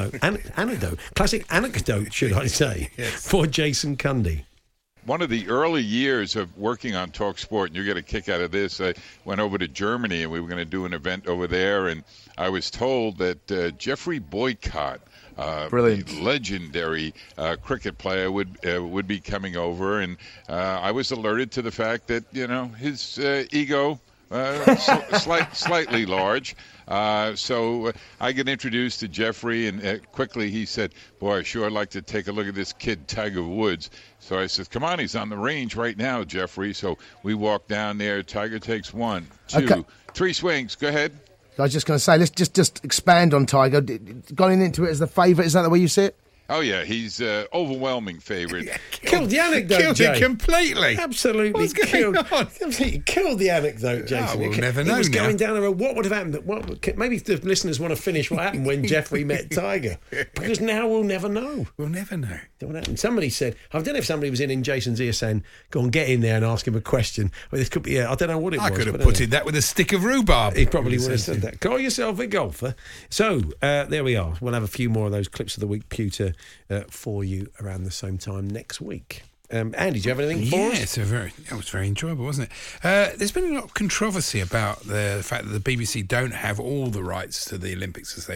classic anecdote, should I say, for Jason Cundy. One of the early years of working on TalkSport, and you get a kick out of this, I went over to Germany and we were going to do an event over there, and I was told that Jeffrey Boycott, the legendary cricket player, would be coming over, and I was alerted to the fact that his ego slightly large. So I get introduced to Jeffrey, and quickly he said, "Boy, I sure like to take a look at this kid, Tiger Woods." So I said, "Come on, he's on the range right now, Jeffrey." So we walk down there. Tiger takes 1, 2, 3 swings. Go ahead. I was just going to say, let's just expand on Tiger. Going into it as the favourite, is that the way you see it? Oh, yeah, he's overwhelming favourite. Killed the anecdote, Killed Jay. it completely. Absolutely What's killed. going on? Absolutely killed the anecdote, Jason. we'll never know It was now. going down the road. What would have happened? Maybe the listeners want to finish what happened when Jeffrey met Tiger, because now we'll never know. We'll never know. What happened? Somebody said, I don't know if somebody was in Jason's ear saying, "Go and get in there and ask him a question." Well, this could be. I don't know what it was. I could have but put it that with a stick of rhubarb. He probably would have said that. Call yourself a golfer. So there we are. We'll have a few more of those clips of the week, pewter, for you around the same time next week. Andy, do you have anything for us? It was very enjoyable, wasn't it? There's been a lot of controversy about the fact that the BBC don't have all the rights to the Olympics as they've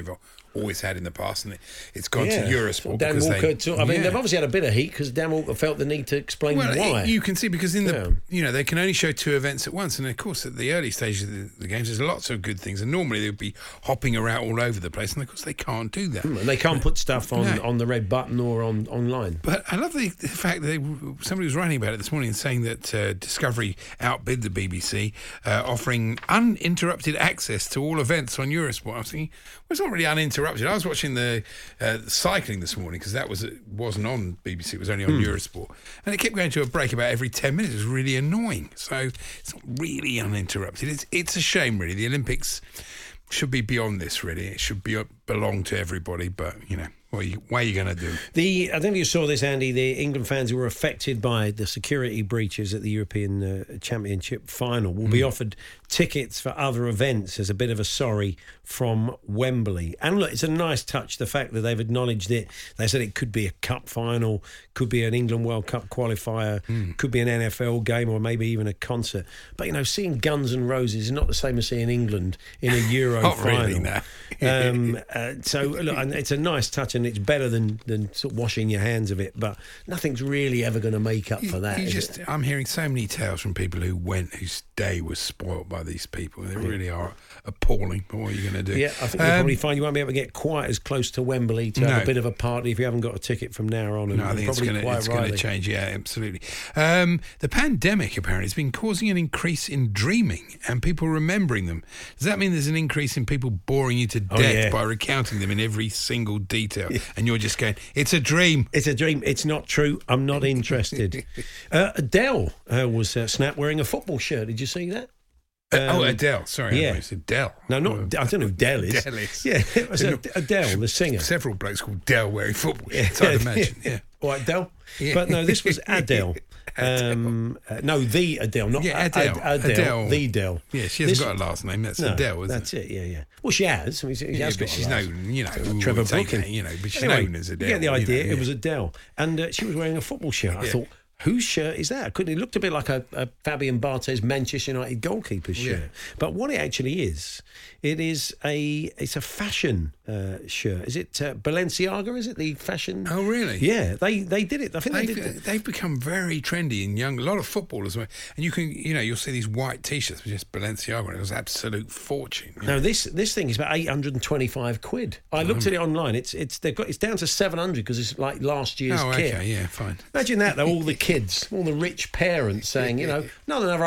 always had in the past, and it's gone Yeah. to Eurosport. Dan because Walker, they, I mean, they've obviously had a bit of heat because Dan Walker felt the need to explain why. You can see because in the they can only show 2 events at once, and of course at the early stages of the games there's lots of good things, and normally they'd be hopping around all over the place, and of course they can't do that. And they can't put stuff on the red button or online. But I love the fact that somebody was writing about it this morning and saying that Discovery outbid the BBC, offering uninterrupted access to all events on Eurosport. I was thinking, well, it's not really uninterrupted. I was watching the cycling this morning because that wasn't on BBC, it was only on Eurosport, and it kept going to a break about every 10 minutes. It was really annoying. So it's not really uninterrupted. It's a shame, really. The Olympics should be beyond this, really. It should belong to everybody, but what are you going to do? I think you saw this, Andy. The England fans who were affected by the security breaches at the European Championship final will be offered tickets for other events as a bit of a sorry from Wembley. And look, it's a nice touch, the fact that they've acknowledged it. They said it could be a cup final, could be an England World Cup qualifier, could be an NFL game, or maybe even a concert. But, seeing Guns N' Roses is not the same as seeing England in a Euro not final. Really, no. So, look, and it's a nice touch, and it's better than sort of washing your hands of it, but nothing's really ever going to make up for that. I'm hearing so many tales from people whose day was spoilt by these people. They really are appalling. But what are you going to do? Yeah, I think you'll probably find you won't be able to get quite as close to Wembley to have a bit of a party if you haven't got a ticket from now on. No, I think it's going to change. Yeah, absolutely. The pandemic apparently has been causing an increase in dreaming and people remembering them. Does that mean there's an increase in people boring you to death by recounting them in every single detail? And you're just going, it's a dream. It's a dream. It's not true. I'm not interested. Adele was snapped wearing a football shirt. Did you see that? Adele. Sorry, yeah. It's Adele. No, not. I don't know who Adele is. Yeah, it was Adele, the singer. Several blokes called Adele wearing football shirts, I'd imagine. Yeah. What, Adele? Yeah. But no, this was Adele. No, the Adele, not Adele. Adele. The Adele. Yeah, she hasn't got a last name. That's Adele, isn't that's it? Yeah. Well, she has. I mean, she has got she's known, Trevor Brooking. But she's known as Adele. You get the idea. It was Adele, and she was wearing a football shirt. I thought, whose shirt is that? It looked a bit like a Fabian Barthez Manchester United goalkeeper's shirt. But what it actually is, it's a fashion shirt. Is it Balenciaga? Is it the fashion? Oh, really? Yeah, they did it. I think they've become very trendy in a lot of footballers. And you can, you'll see these white T-shirts with just Balenciaga, and it was absolute fortune. Now this thing is about £825. I looked at it online. It's down to 700 because it's like last year's kit. Okay, yeah, fine. Imagine that though, all the kids, all the rich parents saying, not another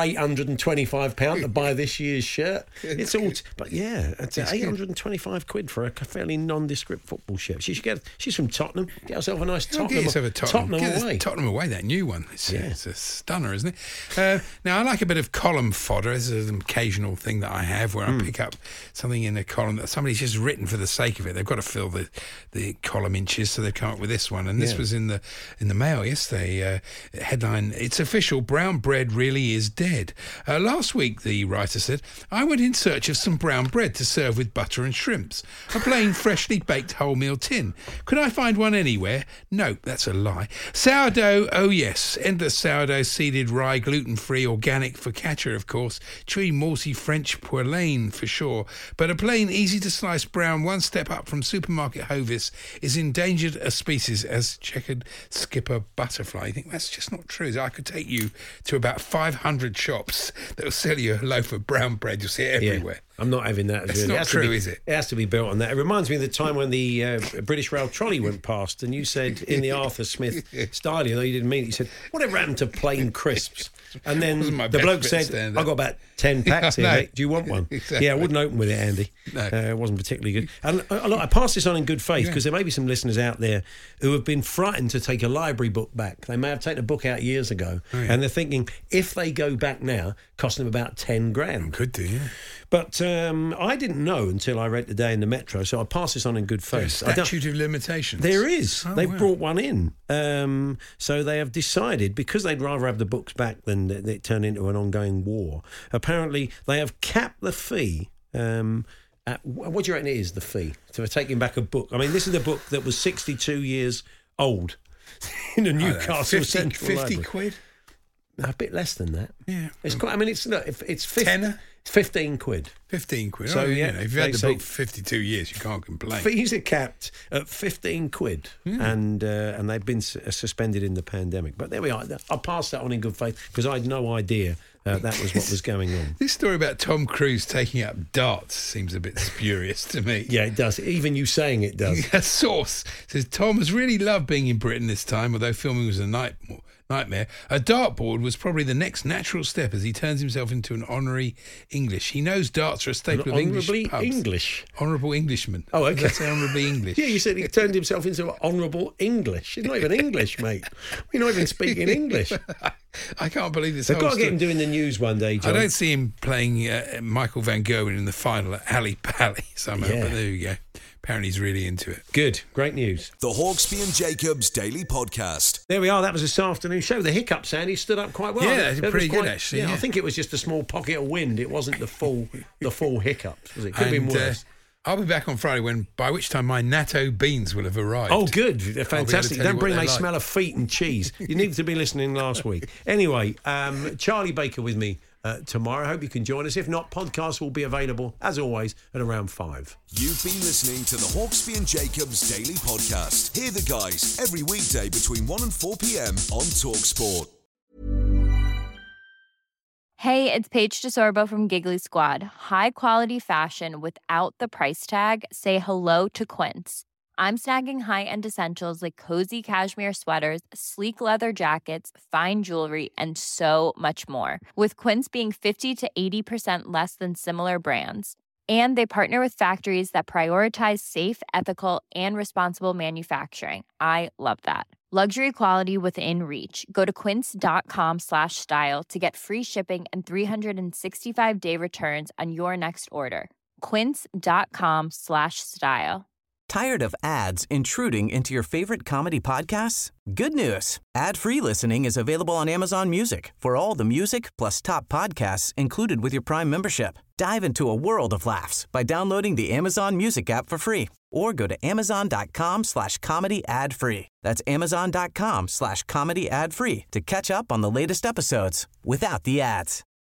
£825 to buy this year's shirt. It's all, but yeah, it's £825 for a fairly nondescript football shirt. She's from Tottenham. Get herself a nice Tottenham. Tottenham away. Tottenham away, that new one. It's a stunner, isn't it? Now I like a bit of column fodder. This is an occasional thing that I have where I pick up something in a column that somebody's just written for the sake of it. They've got to fill the column inches, so they've come up with this one. And this was in the Mail yesterday. Headline: It's official, brown bread really is dead. Last week, the writer said, I went in search of some brown bread to serve with butter and shrimps. A plain, freshly baked wholemeal tin. Could I find one anywhere? No, that's a lie. Sourdough, oh yes. Endless sourdough, seeded rye, gluten-free, organic focaccia, of course. Chewy, malty French poulain, for sure. But a plain, easy-to-slice brown, one step up from supermarket Hovis, is endangered a species as checkered skipper butterfly. You think that's just not true. I could take you to about 500 shops that will sell you a loaf of brown bread. You'll see it everywhere. I'm not having that. It's not true, is it? It has to be built on that. It reminds me of the time when the British Rail trolley went past and you said in the Arthur Smith style, though you didn't mean it, you said, whatever happened to plain crisps? And then the bloke said, I've got about 10 packs here, mate. Do you want one? Exactly. Yeah, I wouldn't open with it, Andy. No. It wasn't particularly good. And I pass this on in good faith because there may be some listeners out there who have been frightened to take a library book back. They may have taken a book out years ago and they're thinking if they go back now, costing them about 10 grand. Could do, yeah. But I didn't know until I read today in the Metro, so I'll pass this on in good faith. Statute of limitations. There is. They've brought one in. So they have decided, because they'd rather have the books back than it turn into an ongoing war, apparently they have capped the fee at, what do you reckon it is, the fee, for taking back a book? I mean, this is a book that was 62 years old in the Newcastle Central Library. 50 quid? A bit less than that. Yeah. It's quite, I mean, it's 50. Tenner? 15 quid. 15 quid. So, So, yeah, if you've had they the book say- for 52 years, you can't complain. Fees are capped at 15 quid, and they've been suspended in the pandemic. But there we are. I'll pass that on in good faith because I had no idea that was what was going on. This story about Tom Cruise taking up darts seems a bit spurious to me. Yeah, it does. Even you saying it does. A source says Tom has really loved being in Britain this time, although filming was a nightmare. A dartboard was probably the next natural step as he turns himself into an honorary English. He knows darts are a staple of English Honourably pubs. English? Honourable Englishman. Oh, okay. Let's say honourably English. Yeah, you said he turned himself into honourable English. He's not even English, mate. You're not even speaking English. I can't believe this. They've whole got to get story. him doing the news one day, John. I don't see him playing Michael Van Gogh in the final at Ali Pally somehow, Yeah. but there you go. Apparently he's really into it. Good. Great news. The Hawksby and Jacobs Daily Podcast. There we are. That was this afternoon's show. The hiccup sound, he stood up quite well. Yeah, It was pretty good, actually, Yeah, I yeah. think it was just a small pocket of wind. It wasn't the full hiccups, was it? Could have been And, worse. I'll be back on Friday by which time my natto beans will have arrived. Oh, good. They're I'll be able to fantastic. tell you Don't what bring they're they like. smell of feet and cheese. You needed to be listening last week. Anyway, Charlie Baker with me tomorrow. I hope you can join us. If not, podcasts will be available, as always, at around 5. You've been listening to the Hawksby and Jacobs Daily Podcast. Hear the guys every weekday between 1 and 4 p.m. on TalkSport. Hey, it's Paige DeSorbo from Giggly Squad. High quality fashion without the price tag. Say hello to Quince. I'm snagging high-end essentials like cozy cashmere sweaters, sleek leather jackets, fine jewelry, and so much more. With Quince being 50 to 80% less than similar brands. And they partner with factories that prioritize safe, ethical, and responsible manufacturing. I love that. Luxury quality within reach. Go to quince.com/style to get free shipping and 365-day returns on your next order. Quince.com/style. Tired of ads intruding into your favorite comedy podcasts? Good news. Ad-free listening is available on Amazon Music for all the music plus top podcasts included with your Prime membership. Dive into a world of laughs by downloading the Amazon Music app for free or go to amazon.com/comedy ad-free. That's amazon.com/comedy ad-free to catch up on the latest episodes without the ads.